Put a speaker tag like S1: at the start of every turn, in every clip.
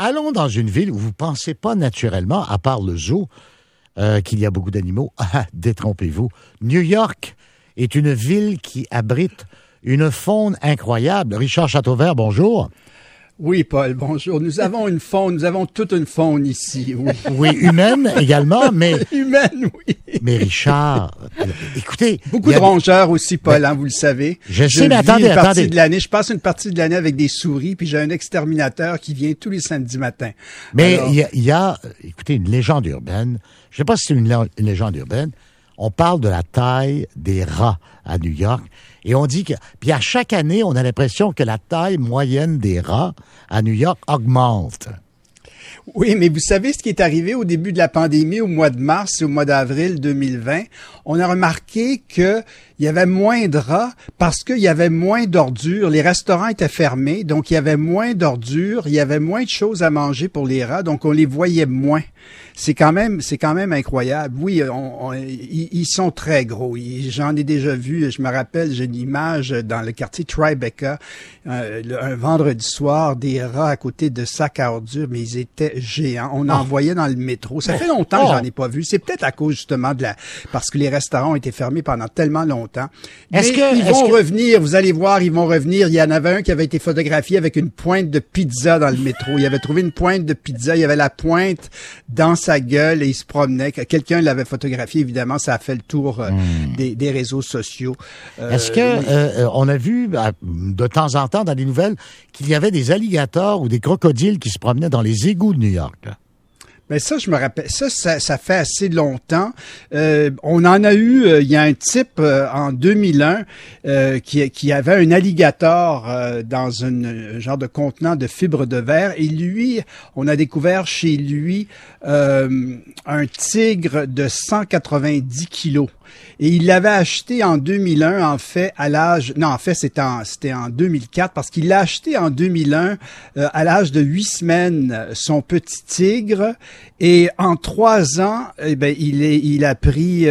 S1: allons dans une ville où vous ne pensez pas naturellement, à part le zoo, qu'il y a beaucoup d'animaux. Ah, détrompez-vous. New York est une ville qui abrite une faune incroyable. Richard Chateauvert, bonjour.
S2: Oui, Paul, bonjour. Nous avons une faune, nous avons toute une faune ici, oui.
S1: Oui, humaine également, mais...
S2: Humaine, oui.
S1: Mais Richard, écoutez...
S2: Beaucoup de rongeurs aussi, Paul, vous le savez.
S1: Je sais, mais attendez.
S2: Je passe une partie de l'année avec des souris, puis j'ai un exterminateur qui vient tous les samedis matins.
S1: Mais il y a, écoutez, une légende urbaine. Je ne sais pas si c'est une légende urbaine. On parle de la taille des rats à New York. Et on dit que... Puis à chaque année, on a l'impression que la taille moyenne des rats à New York augmente.
S2: Oui, mais vous savez ce qui est arrivé au début de la pandémie, au mois de mars et au mois d'avril 2020? On a remarqué qu'il y avait moins de rats parce qu'il y avait moins d'ordures. Les restaurants étaient fermés, donc il y avait moins d'ordures, il y avait moins de choses à manger pour les rats, donc on les voyait moins. C'est quand même incroyable. Oui, ils sont très gros. J'en ai déjà vu. Je me rappelle, j'ai une image dans le quartier Tribeca, un vendredi soir, des rats à côté de sacs à ordures, mais ils étaient géants. On en voyait dans le métro. Ça fait longtemps que j'en ai pas vu. C'est peut-être à cause justement parce que les restaurants ont été fermés pendant tellement longtemps. Ils vont revenir. Vous allez voir, ils vont revenir. Il y en avait un qui avait été photographié avec une pointe de pizza dans le métro. Il avait trouvé une pointe de pizza. Il y avait la pointe dans sa gueule et il se promenait. Quelqu'un l'avait photographié, évidemment, ça a fait le tour des réseaux sociaux.
S1: Est-ce que on a vu de temps en temps dans les nouvelles qu'il y avait des alligators ou des crocodiles qui se promenaient dans les égouts de New York?
S2: Ben ça, je me rappelle. Ça fait assez longtemps. On en a eu. Il y a un type en 2001 qui avait un alligator dans un genre de contenant de fibres de verre. Et lui, on a découvert chez lui un tigre de 190 kilos. Et il l'avait acheté en 2001, en fait, c'était en 2004, parce qu'il l'a acheté en 2001 à l'âge de 8 semaines, son petit tigre. Et en 3 ans, il a pris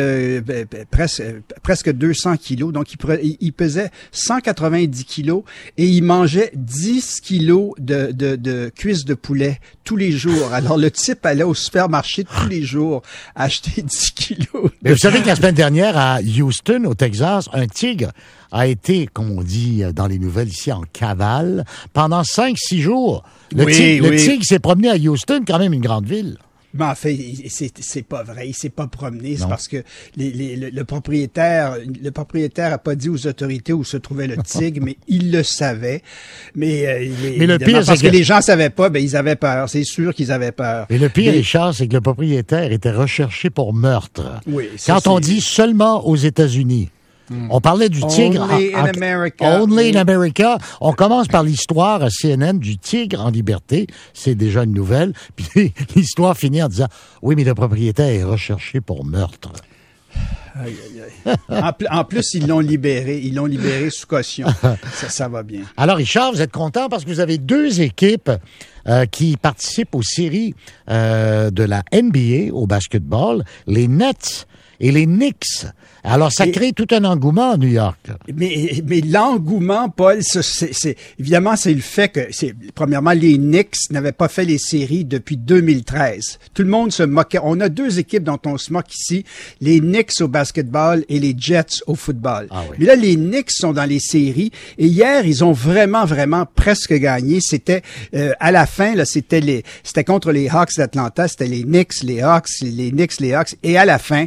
S2: presque 200 kilos. Donc, il pesait 190 kilos et il mangeait 10 kilos de cuisses de poulet tous les jours. Alors, le type allait au supermarché tous les jours acheter 10 kilos.
S1: Mais vous savez que la semaine dernière, à Houston, au Texas, un tigre a été, comme on dit dans les nouvelles ici, en cavale pendant 5-6 jours. Le tigre s'est promené à Houston, quand même une grande ville.
S2: Mais en fait, c'est pas vrai. Il s'est pas promené. C'est parce que le propriétaire a pas dit aux autorités où se trouvait le tigre, mais il le savait. Mais le pire, parce que les gens savaient pas, ils avaient peur. C'est sûr qu'ils avaient peur.
S1: Et le pire, Richard, c'est que le propriétaire était recherché pour meurtre.
S2: Oui.
S1: Quand on dit seulement aux États-Unis. On parlait du tigre.
S2: Only in America.
S1: Only in America. On commence par l'histoire à CNN du tigre en liberté. C'est déjà une nouvelle. Puis l'histoire finit en disant, oui, mais le propriétaire est recherché pour meurtre.
S2: Aïe, aïe, aïe. En plus, ils l'ont libéré. Ils l'ont libéré sous caution. Ça va bien.
S1: Alors, Richard, vous êtes content parce que vous avez 2 équipes qui participent aux séries de la NBA au basketball, les Nets et les Knicks. Alors, ça crée tout un engouement à New York.
S2: Mais l'engouement, Paul, évidemment, c'est le fait que, premièrement, les Knicks n'avaient pas fait les séries depuis 2013. Tout le monde se moquait. On a 2 équipes dont on se moque ici, les Knicks au basketball et les Jets au football. Ah oui. Mais là, les Knicks sont dans les séries et hier, ils ont vraiment presque gagné. C'était à la fin, là, c'était contre les Hawks d'Atlanta, c'était les Knicks, les Hawks, les Knicks, les Hawks. Et à la fin,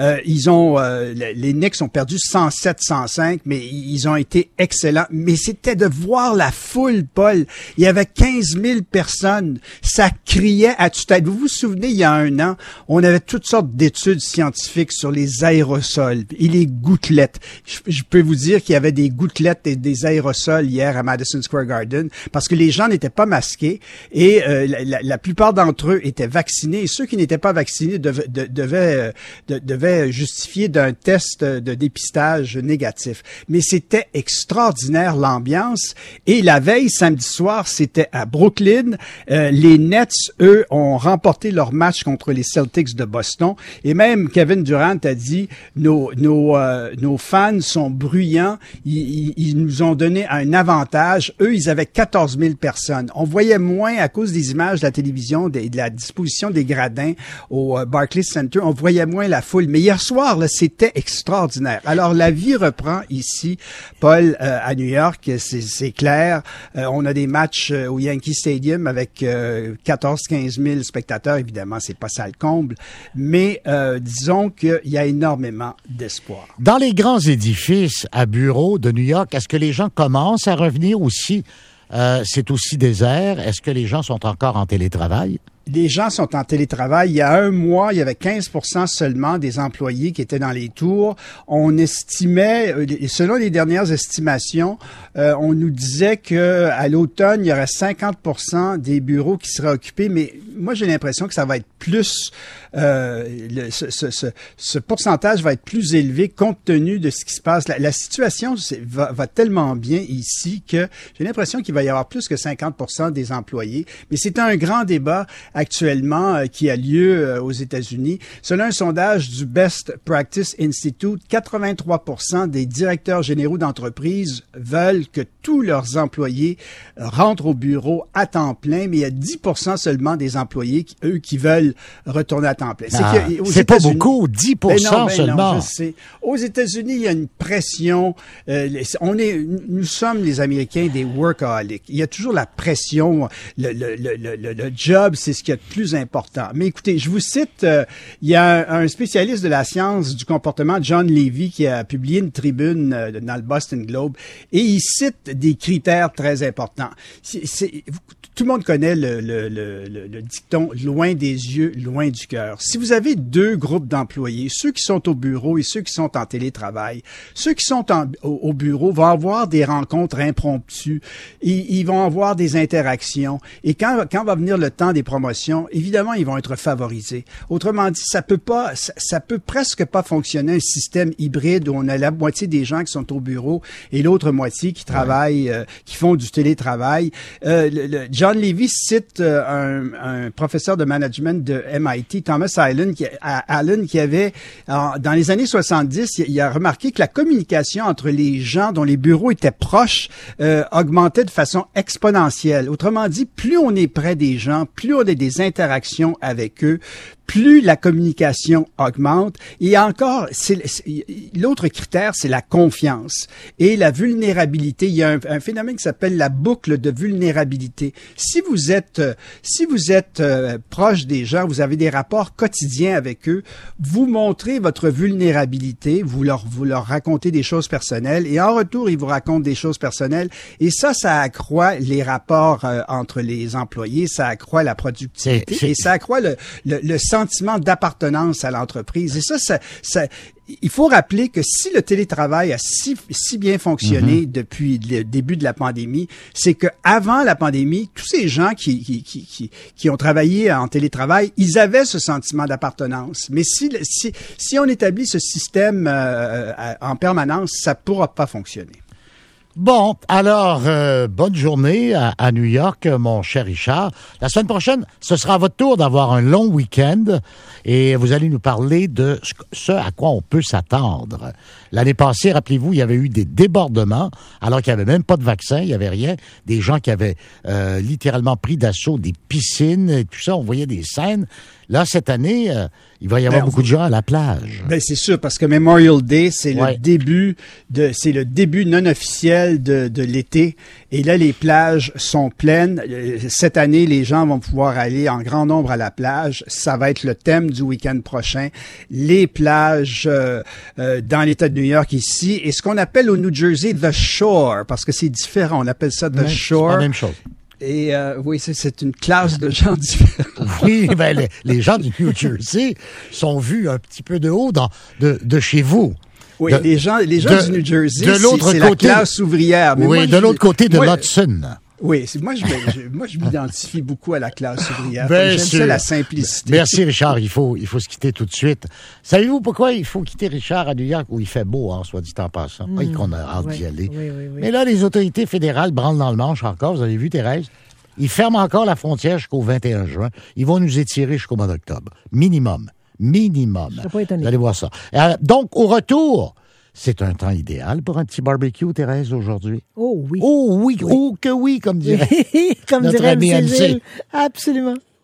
S2: les Knicks ont perdu 107-105, mais ils ont été excellents. Mais c'était de voir la foule, Paul. Il y avait 15 000 personnes. Ça criait à tue-tête. Vous vous souvenez, il y a 1 an, on avait toutes sortes d'études scientifiques sur les aérosols et les gouttelettes. Je peux vous dire qu'il y avait des gouttelettes et des aérosols hier à Madison Square Garden parce que les gens n'étaient pas masqués et la plupart d'entre eux étaient vaccinés. Et ceux qui n'étaient pas vaccinés devaient était justifié d'un test de dépistage négatif. Mais c'était extraordinaire l'ambiance. Et la veille, samedi soir, c'était à Brooklyn. Les Nets, eux, ont remporté leur match contre les Celtics de Boston. Et même Kevin Durant a dit, nos fans sont bruyants. Ils nous ont donné un avantage. Eux, ils avaient 14 000 personnes. On voyait moins, à cause des images de la télévision, de la disposition des gradins au Barclays Center, on voyait moins la foule. Mais hier soir, là, c'était extraordinaire. Alors, la vie reprend ici, Paul, à New York. C'est clair. On a des matchs au Yankee Stadium avec 14-15 000 spectateurs. Évidemment, c'est pas ça le comble. Mais disons qu'il y a énormément d'espoir.
S1: Dans les grands édifices à bureaux de New York, est-ce que les gens commencent à revenir aussi? C'est aussi désert. Est-ce que les gens sont encore en télétravail?
S2: Les gens sont en télétravail. Il y a un mois, il y avait 15% seulement des employés qui étaient dans les tours. On estimait, selon les dernières estimations, on nous disait que à l'automne, il y aurait 50% des bureaux qui seraient occupés. Mais moi, j'ai l'impression que ça va être plus, ce pourcentage va être plus élevé compte tenu de ce qui se passe. La situation va tellement bien ici que j'ai l'impression qu'il va y avoir plus que 50% des employés. Mais c'est un grand débat actuellement qui a lieu aux États-Unis. Selon un sondage du Best Practice Institute, 83% des directeurs généraux d'entreprises veulent que tous leurs employés rentrent au bureau à temps plein, mais il y a 10% seulement des employés qui veulent retourner à temps plein.
S1: C'est pas beaucoup, 10% seulement.
S2: Non, je sais. Aux États-Unis, il y a une pression. Nous sommes les Américains des workaholics. Il y a toujours la pression. Le job, c'est ce qu'il y a de plus important. Mais écoutez, je vous cite, il y a un spécialiste de la science du comportement, John Levy, qui a publié une tribune dans le Boston Globe, et il cite des critères très importants. Tout le monde connaît le dicton « loin des yeux, loin du cœur ». Si vous avez deux groupes d'employés, ceux qui sont au bureau et ceux qui sont en télétravail, ceux qui sont au bureau vont avoir des rencontres impromptues, ils vont avoir des interactions, et quand va venir le temps des promotions, évidemment, ils vont être favorisés. Autrement dit, ça peut presque pas fonctionner un système hybride où on a la moitié des gens qui sont au bureau et l'autre moitié qui travaillent, qui font du télétravail. John Levy cite un professeur de management de MIT, Thomas Allen, qui avait, dans les années 70, il a remarqué que la communication entre les gens dont les bureaux étaient proches augmentait de façon exponentielle. Autrement dit, plus on est près des gens, plus on a des interactions avec eux, plus la communication augmente. Et encore, l'autre critère, c'est la confiance et la vulnérabilité. Il y a un phénomène qui s'appelle la boucle de vulnérabilité. Si vous êtes proche des gens, vous avez des rapports quotidiens avec eux, vous montrez votre vulnérabilité, vous leur racontez des choses personnelles et en retour, ils vous racontent des choses personnelles. Et ça accroît les rapports entre les employés, ça accroît la productivité et ça accroît le sentiment d'appartenance à l'entreprise. Et ça, il faut rappeler que si le télétravail a si bien fonctionné depuis le début de la pandémie, c'est que avant la pandémie, tous ces gens qui ont travaillé en télétravail, ils avaient ce sentiment d'appartenance. Mais si on établit ce système en permanence, ça pourra pas fonctionner.
S1: Bon, alors, bonne journée à New York, mon cher Richard. La semaine prochaine, ce sera votre tour d'avoir un long week-end et vous allez nous parler de ce à quoi on peut s'attendre. L'année passée, rappelez-vous, il y avait eu des débordements alors qu'il n'y avait même pas de vaccin, il n'y avait rien. Des gens qui avaient littéralement pris d'assaut des piscines et tout ça, on voyait des scènes. Là, cette année, il va y avoir beaucoup de gens à la plage.
S2: Ben, c'est sûr, parce que Memorial Day, c'est le début non officiel de l'été. Et là, les plages sont pleines. Cette année, les gens vont pouvoir aller en grand nombre à la plage. Ça va être le thème du week-end prochain. Les plages dans l'État de New York ici. Et ce qu'on appelle au New Jersey The Shore, parce que c'est différent. On appelle ça The Shore.
S1: C'est la même chose.
S2: Et oui, c'est une classe de gens différents.
S1: Oui, ben les gens du New Jersey sont vus un petit peu de haut de chez vous.
S2: Oui, les gens du New Jersey, c'est la classe ouvrière.
S1: Mais oui, de l'autre côté de l'Hudson.
S2: Oui, moi, je m'identifie beaucoup à la classe ouvrière.
S1: Bien
S2: J'aime
S1: sûr.
S2: ça, la simplicité.
S1: Merci, Richard. Il faut se quitter tout de suite. Savez-vous pourquoi il faut quitter Richard à New York, où il fait beau, hein, soit dit en passant? Pas qu'on a hâte d'y aller.
S3: Oui.
S1: Mais là, les autorités fédérales branlent dans le manche encore. Vous avez vu, Thérèse? Ils ferment encore la frontière jusqu'au 21 juin. Ils vont nous étirer jusqu'au mois d'octobre. Minimum.
S3: Je serais pas étonné.
S1: Vous allez voir ça. Donc, au retour, c'est un temps idéal pour un petit barbecue, Thérèse, aujourd'hui.
S3: Oh oui.
S1: Oh oui, oh que oui, comme dirait
S3: Comme
S1: notre
S3: dirait
S1: ami
S3: MC
S1: MC.
S3: Gilles. Absolument.